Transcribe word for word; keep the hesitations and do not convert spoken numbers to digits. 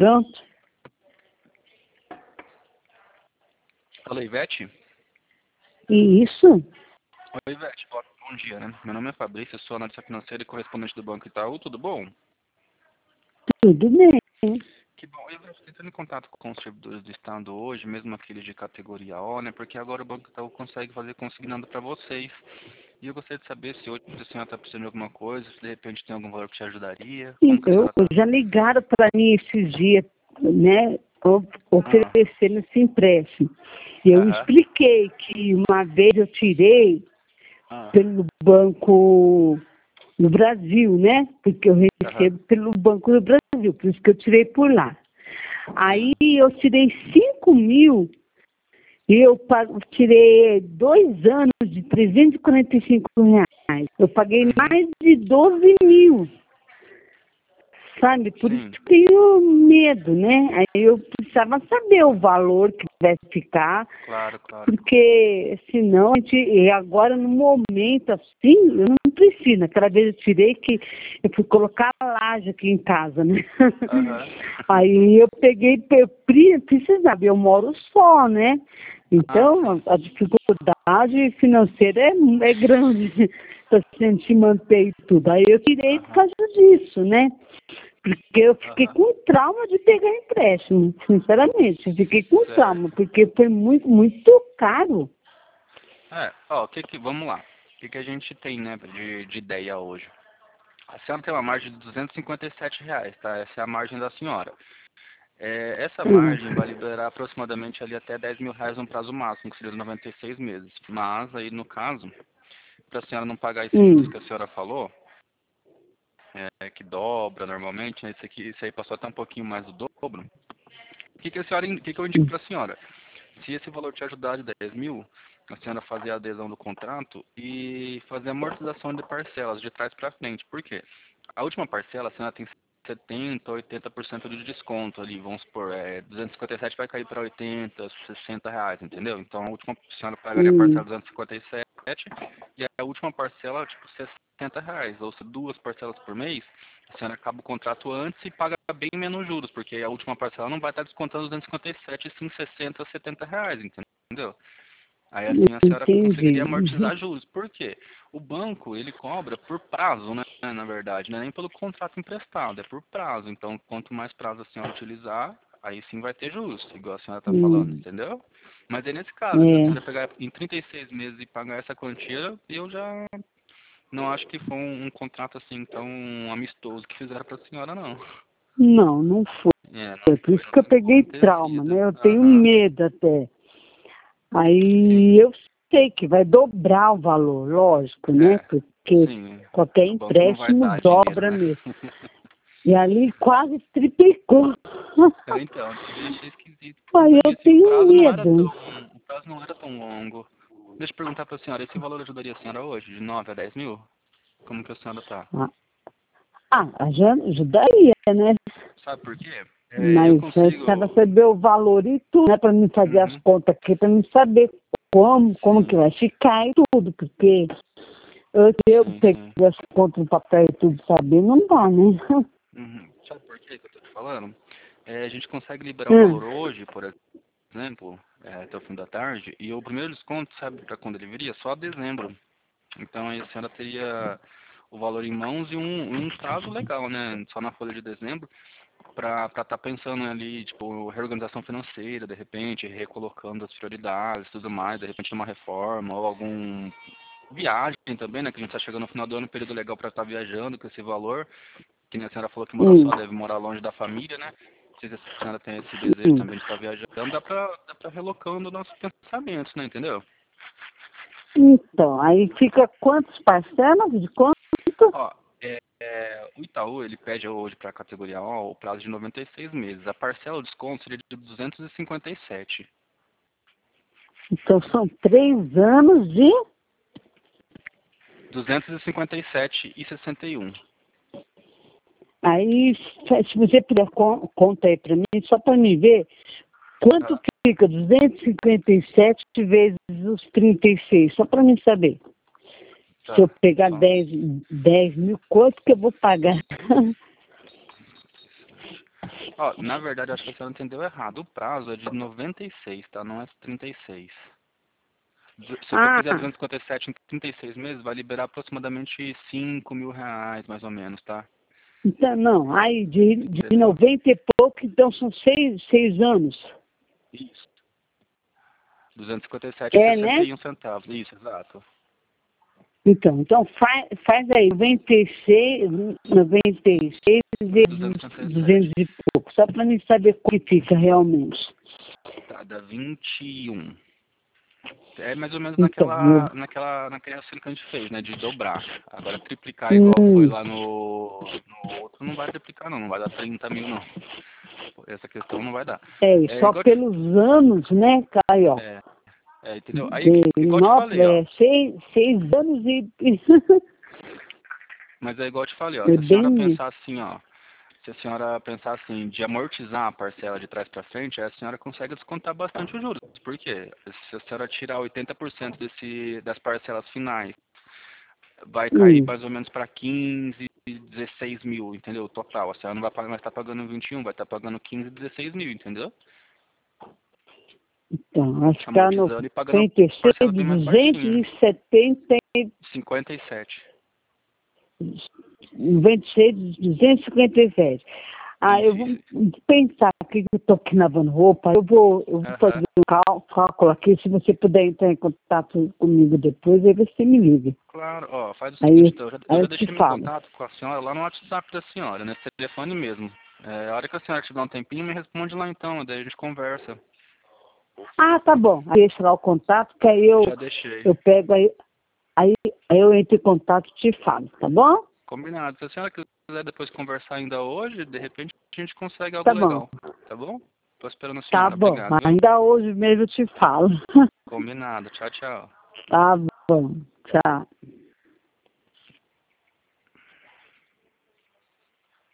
pronto. Fala, Ivete? Isso? Oi, Ivete. Bom, bom dia, né? Meu nome é Fabrício, sou analista financeiro e correspondente do Banco Itaú. Tudo bom? Tudo bem. Que bom. Eu estou entrando em contato com os servidores do Estado hoje, mesmo aqueles de categoria O, né? Porque agora o Banco Itaú consegue fazer consignado para vocês. E eu gostaria de saber se hoje a senhora está precisando de alguma coisa, se de repente tem algum valor que te ajudaria. Sim, Como que a eu, senhora está? já ligaram para mim esses dias, né, o- Ah, oferecendo esse empréstimo. E eu aham. expliquei que uma vez eu tirei Ah, pelo banco no Brasil, né? Porque eu aham. recebo pelo Banco do Brasil, por isso que eu tirei por lá. Aí Sim. eu tirei cinco mil e eu pago- tirei dois anos de trezentos e quarenta e cinco reais. Eu paguei Uhum. mais de doze mil, sabe? Por isso Sim. que eu tenho medo, né? Aí eu precisava saber o valor que vai ficar, Claro, claro. porque senão a gente, e agora no momento assim, eu não preciso. Naquela vez eu tirei que eu fui colocar a laje aqui em casa, né? Aham. Aí eu peguei, eu pre- precisava, eu moro só, né? Ah, Então sim. a dificuldade financeira é, é grande para a gente manter e tudo. Aí eu tirei por Aham. causa disso, né? Porque eu fiquei Aham. com trauma de pegar empréstimo, sinceramente. Eu fiquei com trauma, Certo. porque foi muito, muito caro. É, ó, o que que, vamos lá. O que que a gente tem, né, de, de ideia hoje? A senhora tem uma margem de duzentos e cinquenta e sete reais, tá? Essa é a margem da senhora. É, essa Hum, margem vai liberar aproximadamente ali até dez mil reais no prazo máximo, que seria noventa e seis meses. Mas aí, no caso, para a senhora não pagar esses juros hum, que a senhora falou, é, que dobra normalmente, né, isso, aqui, isso aí passou até um pouquinho mais do dobro, o que, que, a senhora, in- o que, que eu indico hum, para a senhora? Se esse valor te ajudar de dez mil, a senhora fazer a adesão do contrato e fazer a amortização de parcelas de trás para frente. Por quê? A última parcela, a senhora tem setenta, oitenta por cento de desconto ali, vamos supor, é, duzentos e cinquenta e sete vai cair para oitenta, sessenta reais, entendeu? Então a última a senhora pagaria a parcela hum, de duzentos e cinquenta e sete e a última parcela, tipo, sessenta reais, ou se duas parcelas por mês, a senhora acaba o contrato antes e paga bem menos juros, porque a última parcela não vai estar descontando duzentos e cinquenta e sete, e sim sessenta, setenta reais, entendeu? Aí assim a senhora conseguiria entendi. Uhum. amortizar juros. Por quê? O banco, ele cobra por prazo, né? Na verdade, não é nem pelo contrato emprestado, é por prazo. Então, quanto mais prazo a senhora utilizar, aí sim vai ter juros, igual a senhora está falando, Hum, entendeu? Mas aí nesse caso, se a é. senhora pegar em trinta e seis meses e pagar essa quantia, eu já não acho que foi um, um contrato assim tão amistoso que fizeram para a senhora, não. Não, não foi. É, não Por foi, isso não que eu tem peguei como ter trauma, sido. né? Eu tenho Aham, medo até. sim. Aí eu sei que vai dobrar o valor, lógico, né? É, Porque sim. qualquer O banco não vai empréstimo dar dinheiro, dobra né? mesmo. E ali quase triplicou. É, então, também achei esquisito, porque Aí pra mim eu assim, o tenho prazo não era tão, medo. o prazo não era tão longo. Deixa eu perguntar pra senhora, esse valor ajudaria a senhora hoje, de nove a dez mil? Como que a senhora tá? Ah, já ajudaria, né? Sabe por quê? É, eu Mas eu precisava consigo... saber o valor e tudo, né? Para mim fazer as Uhum, contas aqui, para mim saber como, como que sim, vai ficar e tudo, porque eu, eu sim, peguei sim. as contas no papel e tudo saber, não dá, né? Uhum. Sabe por quê que eu tô te falando? É, a gente consegue liberar o Hum, valor hoje, por exemplo, é, até o fim da tarde, e o primeiro desconto, sabe pra quando ele viria? Só dezembro. Então aí a senhora teria o valor em mãos e um, um prazo legal, né? Só na folha de dezembro, para estar pensando ali, tipo, reorganização financeira, de repente, recolocando as prioridades e tudo mais, de repente uma reforma ou algum viagem também, né? Que a gente está chegando no final do ano, período legal para estar viajando com esse valor, que nem a senhora falou que mora hum, só, deve morar longe da família, né? Se a senhora tem esse desejo hum. também de estar viajando, dá para dá para relocando nossos pensamentos, né? Entendeu? Então, aí fica quantas parcelas de quanto? Ó, é, é, o Itaú, ele pede hoje para a categoria O o prazo de noventa e seis meses. A parcela de desconto seria de duzentos e cinquenta e sete. Então são três anos de. duzentos e cinquenta e sete e sessenta e um. Aí, se você puder con- conta aí para mim, só para me ver quanto Ah, que fica duzentos e cinquenta e sete vezes os trinta e seis, só para mim saber. Se eu tá. pegar Só. dez dez mil, quanto que eu vou pagar? Ó, na verdade, acho que a senhora entendeu errado. O prazo é de noventa e seis, tá? Não é trinta e seis. Se eu Ah, fizer duzentos e cinquenta e sete em trinta e seis meses, vai liberar aproximadamente cinco mil reais, mais ou menos, tá? então, não, aí de, de Entendeu? noventa e pouco, então são seis, seis anos. Isso. duzentos e cinquenta e sete e É, sessenta né? e um centavos. Isso, exato. Então, então faz, faz aí noventa e seis, noventa e seis vezes duzentos e cinquenta e duzentos sete. e pouco, só para mim saber quanto fica realmente. Tá, dá vinte e um. É mais ou menos Então, eu, naquela, naquela, naquele raciocínio que a gente fez, né? De dobrar. Agora, triplicar igual foi hum, lá no, no outro, não vai triplicar, não. Não vai dar trinta mil, não. Essa questão não vai dar. é, É só igual, te- pelos anos, né, Caio? é, é, entendeu? Aí, De igual eu te nove, falei, ó. é, seis, seis anos e. Mas é igual eu te falei, ó. É Se a senhora bem. pensar assim, ó. Se a senhora pensar assim, de amortizar a parcela de trás para frente, aí a senhora consegue descontar bastante os juros. Por quê? Se a senhora tirar oitenta por cento desse, das parcelas finais, vai cair Hum, mais ou menos para quinze, dezesseis mil, entendeu? Total. A senhora não vai pagar, vai estar pagando vinte e um, vai estar pagando quinze, dezesseis mil, entendeu? então, vai ficar Amortizando e pagando uma noventa e seis parcela de bem mais duzentos baixinha. e setenta cinquenta e sete. noventa e seis de duzentos e cinquenta e sete. Ah, eu Isso, vou isso. pensar aqui que eu estou aqui lavando roupa, eu vou, eu vou fazer Aham. um cal- cálculo aqui, se você puder entrar em contato comigo depois, aí você me liga. Claro, ó, faz o seguinte, Aí, então, eu já, eu aí já eu te deixei meu falo. contato com a senhora lá no WhatsApp da senhora, nesse telefone mesmo. É, a hora que a senhora tiver um tempinho, me responde lá então, daí a gente conversa. Ah, tá bom. Aí deixa lá o contato, que aí eu, Já deixei. eu pego aí, aí, aí eu entro em contato e te falo, tá bom? Combinado. Se a senhora quiser depois conversar ainda hoje, de repente a gente consegue algo Tá bom. legal. Tá bom? Tô esperando a Tá senhora. bom. Obrigado, viu? Ainda hoje mesmo eu te falo. Combinado. Tchau, tchau. Tá bom. Tchau.